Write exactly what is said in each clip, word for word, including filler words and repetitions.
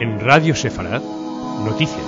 En Radio Sefarad, noticias.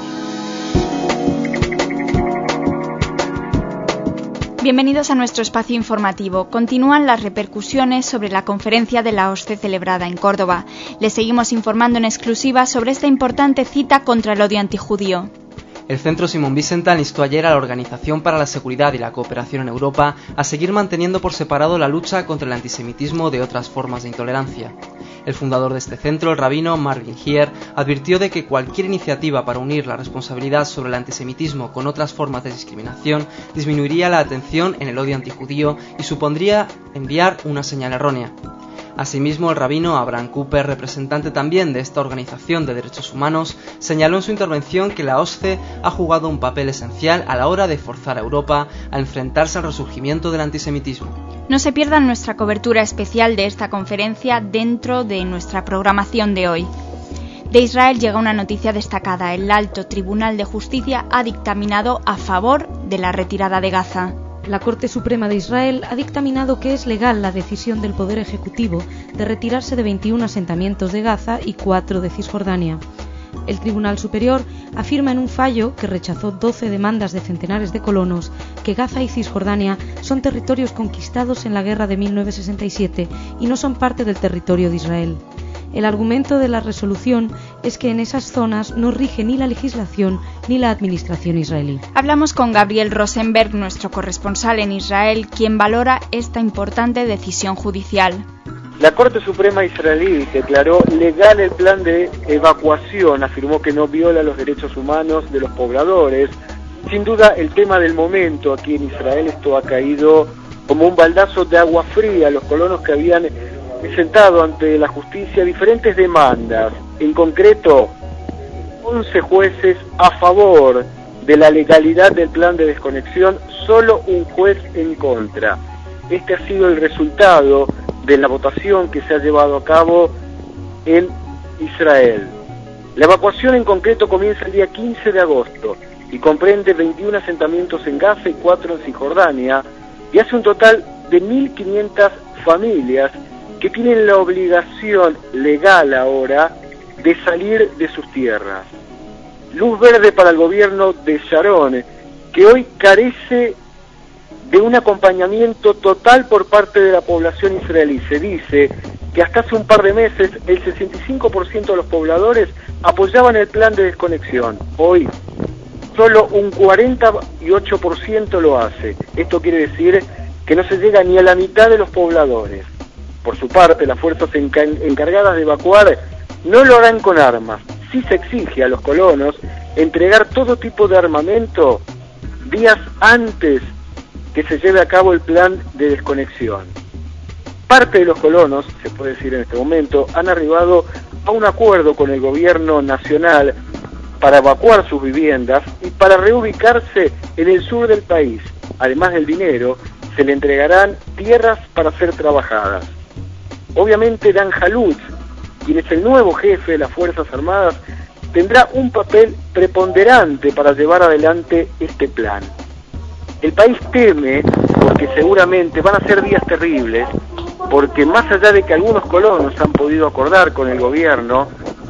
Bienvenidos a nuestro espacio informativo. Continúan las repercusiones sobre la conferencia de la O S C E celebrada en Córdoba. Les seguimos informando en exclusiva sobre esta importante cita contra el odio antijudío. El Centro Simón Wiesenthal instó ayer a la Organización para la Seguridad y la Cooperación en Europa a seguir manteniendo por separado la lucha contra el antisemitismo de otras formas de intolerancia. El fundador de este centro, el rabino Marvin Hier, advirtió de que cualquier iniciativa para unir la responsabilidad sobre el antisemitismo con otras formas de discriminación disminuiría la atención en el odio antijudío y supondría enviar una señal errónea. Asimismo, el rabino Abraham Cooper, representante también de esta organización de derechos humanos, señaló en su intervención que la O S C E ha jugado un papel esencial a la hora de forzar a Europa a enfrentarse al resurgimiento del antisemitismo. No se pierdan nuestra cobertura especial de esta conferencia dentro de nuestra programación de hoy. De Israel llega una noticia destacada. El Alto Tribunal de Justicia ha dictaminado a favor de la retirada de Gaza. La Corte Suprema de Israel ha dictaminado que es legal la decisión del Poder Ejecutivo de retirarse de veintiún asentamientos de Gaza y cuatro de Cisjordania. El Tribunal Superior afirma en un fallo que rechazó doce demandas de centenares de colonos que Gaza y Cisjordania son territorios conquistados en la guerra de mil novecientos sesenta y siete y no son parte del territorio de Israel. El argumento de la resolución es que en esas zonas no rige ni la legislación ni la administración israelí. Hablamos con Gabriel Rosenberg, nuestro corresponsal en Israel, quien valora esta importante decisión judicial. La Corte Suprema israelí declaró legal el plan de evacuación, afirmó que no viola los derechos humanos de los pobladores. Sin duda, el tema del momento aquí en Israel, esto ha caído como un baldazo de agua fría a los colonos que habían presentado ante la justicia diferentes demandas, en concreto once jueces a favor de la legalidad del plan de desconexión, solo un juez en contra. Este ha sido el resultado de la votación que se ha llevado a cabo en Israel. La evacuación en concreto comienza el día quince de agosto y comprende veintiún asentamientos en Gaza y cuatro en Cisjordania y hace un total de mil quinientas familias que tienen la obligación legal ahora de salir de sus tierras. Luz verde para el gobierno de Sharon, que hoy carece de un acompañamiento total por parte de la población israelí. Se dice que hasta hace un par de meses el sesenta y cinco por ciento de los pobladores apoyaban el plan de desconexión. Hoy solo un cuarenta y ocho por ciento lo hace. Esto quiere decir que no se llega ni a la mitad de los pobladores. Por su parte, las fuerzas enca- encargadas de evacuar no lo harán con armas. Sí se exige a los colonos entregar todo tipo de armamento días antes que se lleve a cabo el plan de desconexión. Parte de los colonos, se puede decir en este momento, han arribado a un acuerdo con el gobierno nacional para evacuar sus viviendas y para reubicarse en el sur del país. Además del dinero, se le entregarán tierras para ser trabajadas. Obviamente Dan Halutz, quien es el nuevo jefe de las Fuerzas Armadas, tendrá un papel preponderante para llevar adelante este plan. El país teme, porque seguramente van a ser días terribles, porque más allá de que algunos colonos han podido acordar con el gobierno,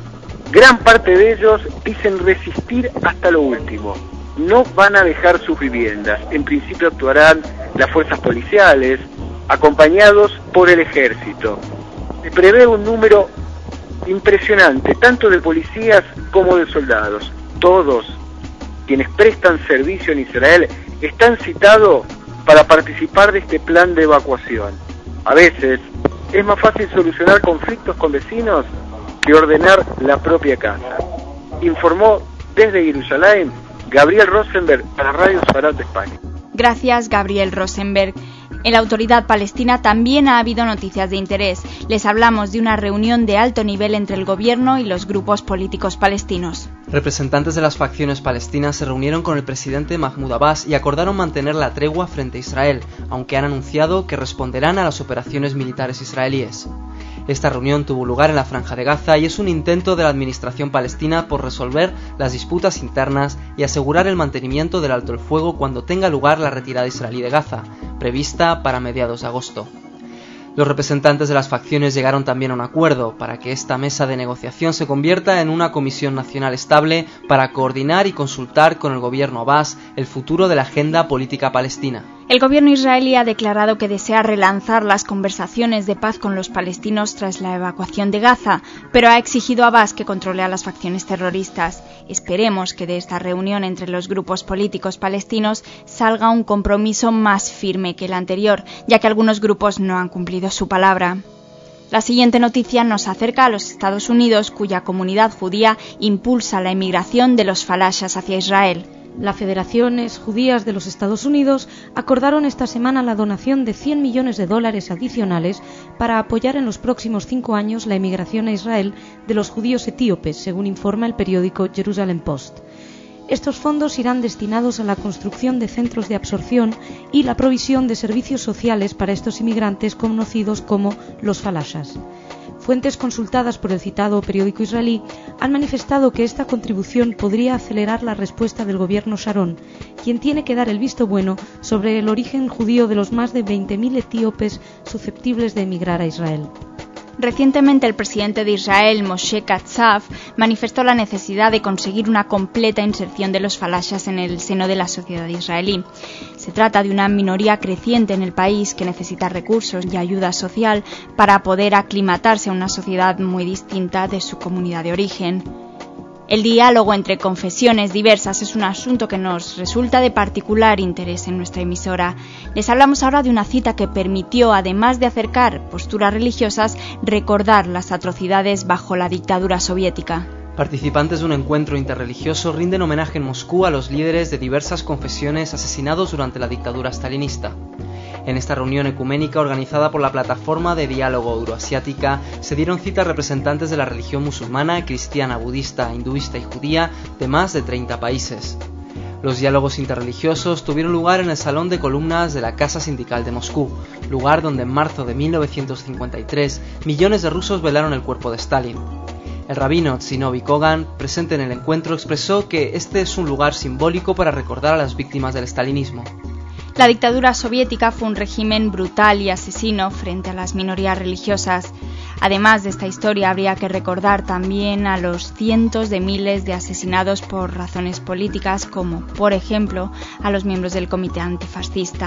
gran parte de ellos dicen resistir hasta lo último. No van a dejar sus viviendas. En principio actuarán las fuerzas policiales, acompañados por el ejército. Se prevé un número impresionante, tanto de policías como de soldados. Todos quienes prestan servicio en Israel están citados para participar de este plan de evacuación. A veces es más fácil solucionar conflictos con vecinos que ordenar la propia casa. Informó desde Jerusalén Gabriel Rosenberg para Radio Sefarad de España. Gracias, Gabriel Rosenberg. En la Autoridad Palestina también ha habido noticias de interés. Les hablamos de una reunión de alto nivel entre el gobierno y los grupos políticos palestinos. Representantes de las facciones palestinas se reunieron con el presidente Mahmoud Abbas y acordaron mantener la tregua frente a Israel, aunque han anunciado que responderán a las operaciones militares israelíes. Esta reunión tuvo lugar en la Franja de Gaza y es un intento de la administración palestina por resolver las disputas internas y asegurar el mantenimiento del alto el fuego cuando tenga lugar la retirada israelí de Gaza, prevista para mediados de agosto. Los representantes de las facciones llegaron también a un acuerdo para que esta mesa de negociación se convierta en una comisión nacional estable para coordinar y consultar con el gobierno Abbas el futuro de la agenda política palestina. El gobierno israelí ha declarado que desea relanzar las conversaciones de paz con los palestinos tras la evacuación de Gaza, pero ha exigido a Abbas que controle a las facciones terroristas. Esperemos que de esta reunión entre los grupos políticos palestinos salga un compromiso más firme que el anterior, ya que algunos grupos no han cumplido su palabra. La siguiente noticia nos acerca a los Estados Unidos, cuya comunidad judía impulsa la emigración de los falashas hacia Israel. Las Federaciones Judías de los Estados Unidos acordaron esta semana la donación de cien millones de dólares adicionales para apoyar en los próximos cinco años la emigración a Israel de los judíos etíopes, según informa el periódico Jerusalem Post. Estos fondos irán destinados a la construcción de centros de absorción y la provisión de servicios sociales para estos inmigrantes conocidos como los falashas. Fuentes consultadas por el citado periódico israelí han manifestado que esta contribución podría acelerar la respuesta del gobierno Sharon, quien tiene que dar el visto bueno sobre el origen judío de los más de veinte mil etíopes susceptibles de emigrar a Israel. Recientemente el presidente de Israel, Moshe Katsav, manifestó la necesidad de conseguir una completa inserción de los falashas en el seno de la sociedad israelí. Se trata de una minoría creciente en el país que necesita recursos y ayuda social para poder aclimatarse a una sociedad muy distinta de su comunidad de origen. El diálogo entre confesiones diversas es un asunto que nos resulta de particular interés en nuestra emisora. Les hablamos ahora de una cita que permitió, además de acercar posturas religiosas, recordar las atrocidades bajo la dictadura soviética. Participantes de un encuentro interreligioso rinden homenaje en Moscú a los líderes de diversas confesiones asesinados durante la dictadura stalinista. En esta reunión ecuménica organizada por la Plataforma de Diálogo Euroasiática se dieron cita representantes de la religión musulmana, cristiana, budista, hinduista y judía de más de treinta países. Los diálogos interreligiosos tuvieron lugar en el Salón de Columnas de la Casa Sindical de Moscú, lugar donde en marzo de mil novecientos cincuenta y tres millones de rusos velaron el cuerpo de Stalin. El rabino Tzinovi Kogan, presente en el encuentro, expresó que este es un lugar simbólico para recordar a las víctimas del stalinismo. La dictadura soviética fue un régimen brutal y asesino frente a las minorías religiosas. Además de esta historia, habría que recordar también a los cientos de miles de asesinados por razones políticas, como, por ejemplo, a los miembros del Comité Antifascista.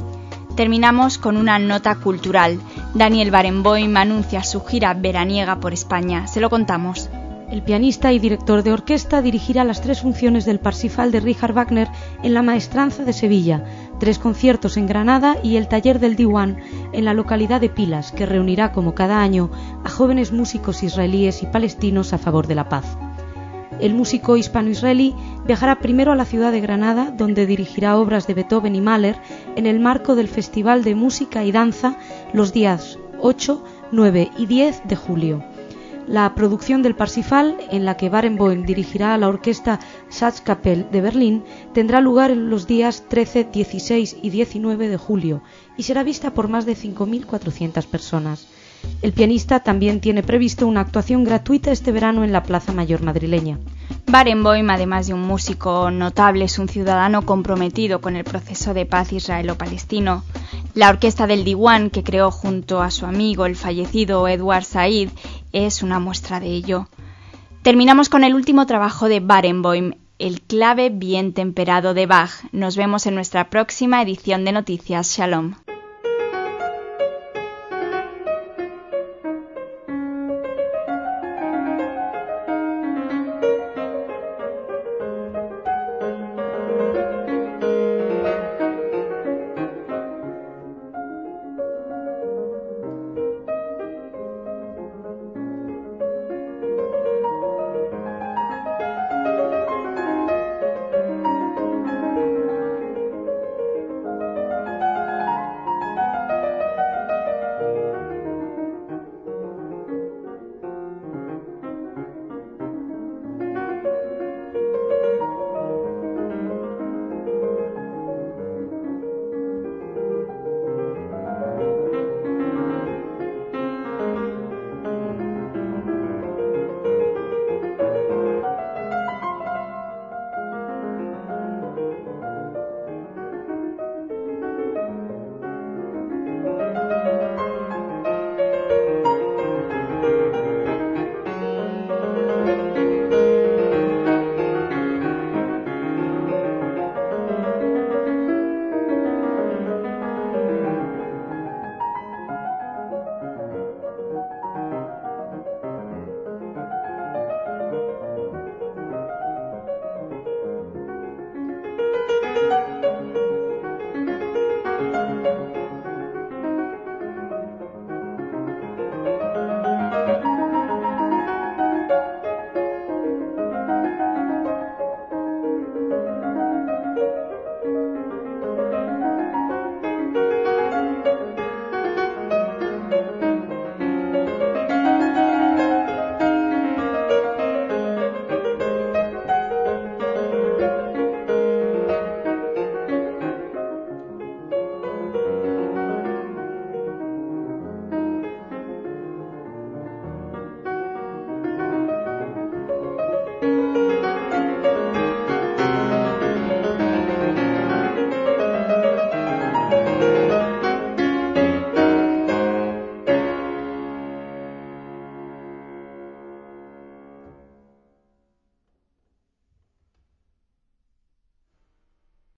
Terminamos con una nota cultural. Daniel Barenboim anuncia su gira veraniega por España. Se lo contamos. El pianista y director de orquesta dirigirá las tres funciones del Parsifal de Richard Wagner en la Maestranza de Sevilla, tres conciertos en Granada y el taller del Diwan en la localidad de Pilas, que reunirá como cada año a jóvenes músicos israelíes y palestinos a favor de la paz. El músico hispano-israelí viajará primero a la ciudad de Granada, donde dirigirá obras de Beethoven y Mahler en el marco del Festival de Música y Danza los días ocho, nueve y diez de julio. La producción del Parsifal, en la que Barenboim dirigirá a la orquesta Staatskapelle de Berlín, tendrá lugar en los días trece, dieciséis y diecinueve de julio y será vista por más de cinco mil cuatrocientas personas. El pianista también tiene previsto una actuación gratuita este verano en la Plaza Mayor madrileña. Barenboim, además de un músico notable, es un ciudadano comprometido con el proceso de paz israelo-palestino. La orquesta del Diwan, que creó junto a su amigo el fallecido Edward Said, es una muestra de ello. Terminamos con el último trabajo de Barenboim, el clave bien temperado de Bach. Nos vemos en nuestra próxima edición de Noticias. Shalom.